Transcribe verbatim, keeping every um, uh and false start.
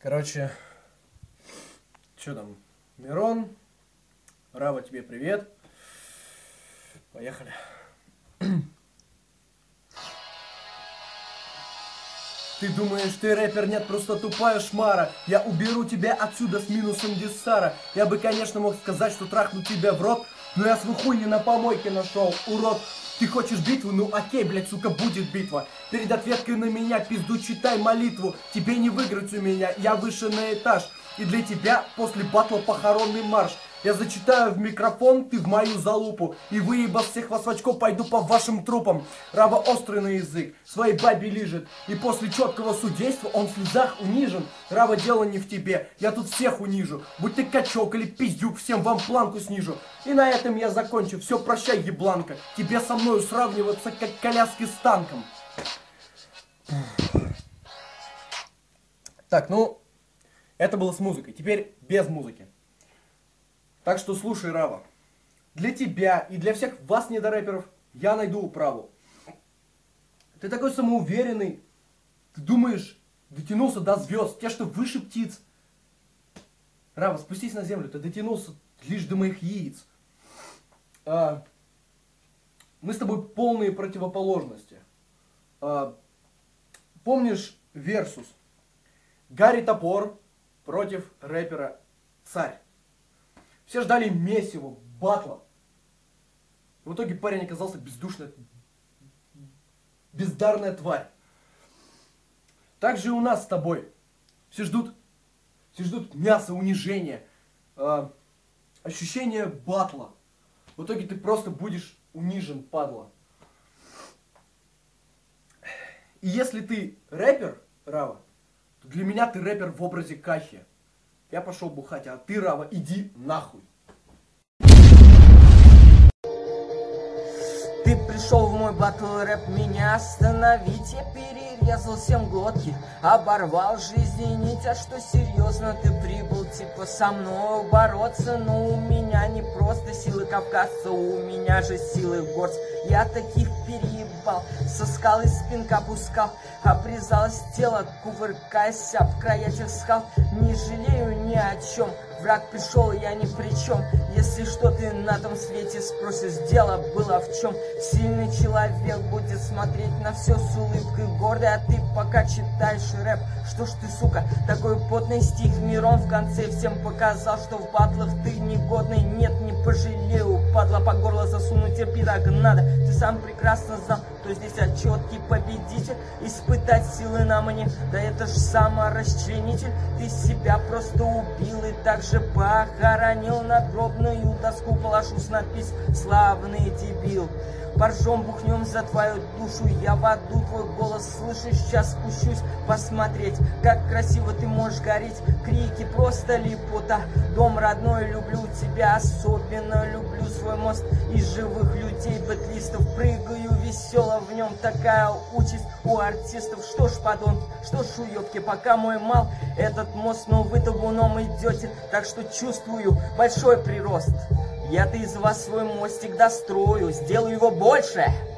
Короче, что там? Мирон, Рава, тебе привет. Поехали. Ты думаешь, ты рэпер? Нет, просто тупая шмара. Я уберу тебя отсюда с минусом диссара. Я бы, конечно, мог сказать, что трахну тебя в рот, но я свой хуй не на помойке нашел, урод. Ты хочешь битву? Ну окей, блядь, сука, будет битва. Перед ответкой на меня пизду читай молитву. Тебе не выиграть у меня, я выше на этаж. И для тебя после батла похоронный марш. Я зачитаю в микрофон, ты в мою залупу. И выебав всех вас в очко, пойду по вашим трупам. Рава острый на язык, своей бабе лижет. И после четкого судейства он в слезах унижен. Рава, дело не в тебе, я тут всех унижу. Будь ты качок или пиздюк, всем вам планку снижу. И на этом я закончу, все, прощай, ебланка. Тебе со мною сравниваться, как коляски с танком. Так, ну, это было с музыкой, теперь без музыки. Так что слушай, Рава, для тебя и для всех вас, недорэперов, я найду управу. Ты такой самоуверенный, ты думаешь, дотянулся до звезд, те, что выше птиц. Рава, спустись на землю, ты дотянулся лишь до моих яиц. А, мы с тобой полные противоположности. А, помнишь Версус? Гарри Топор против рэпера Царь. Все ждали месива, батла. В итоге парень оказался бездушной, бездарная тварь. Так же и у нас с тобой. Все ждут, все ждут мяса, унижения, э, ощущения батла. В итоге ты просто будешь унижен, падла. И если ты рэпер, Рава, то для меня ты рэпер в образе Кахи. Я пошел бухать, а ты, Рава, иди нахуй. Ты пришел в мой батл рэп, меня остановить. Я перерезал всем глотки, оборвал жизни нить. А что серьезно, ты прибыл типа со мной бороться? Но у меня не просто силы кавказца, у меня же силы горц. Я таких переебал, со скалы спинка опускал, обрезалось тело, кувыркаясь об края тех скал. Не жалею ни о чем, враг пришел, я ни при чем. Если что ты на том свете спросишь, дело было в чем. Сильный человек будет смотреть на все с улыбкой гордой, а ты пока читаешь рэп. Что ж ты, сука, такой потный стих Мирон в конце всем показал, что в батлах ты негодный. Нет, не пожалею, падла, по горло засунуть, терпи, так надо. Ты сам прекрасно знал, что здесь четкий победитель. Испытать силы на мне, да это ж саморасчленитель. Ты себя просто убил и также похоронил. Надгробную доску положу с надпись «Славный дебил». Поржем, бухнем за твою душу, я в аду твой голос слышу. Сейчас спущусь посмотреть, как красиво ты можешь гореть. Крики просто липота, дом родной, люблю тебя. Особенно люблю свой мост из живых людей, бэтлистов. Прыгаю весело в нем, такая участь у артистов. Что ж, подонки, что ж, уёбки, пока мой мал этот мост, но вы табуном идете. Так что чувствую большой прирост. Я-то из вас свой мостик дострою, сделаю его больше.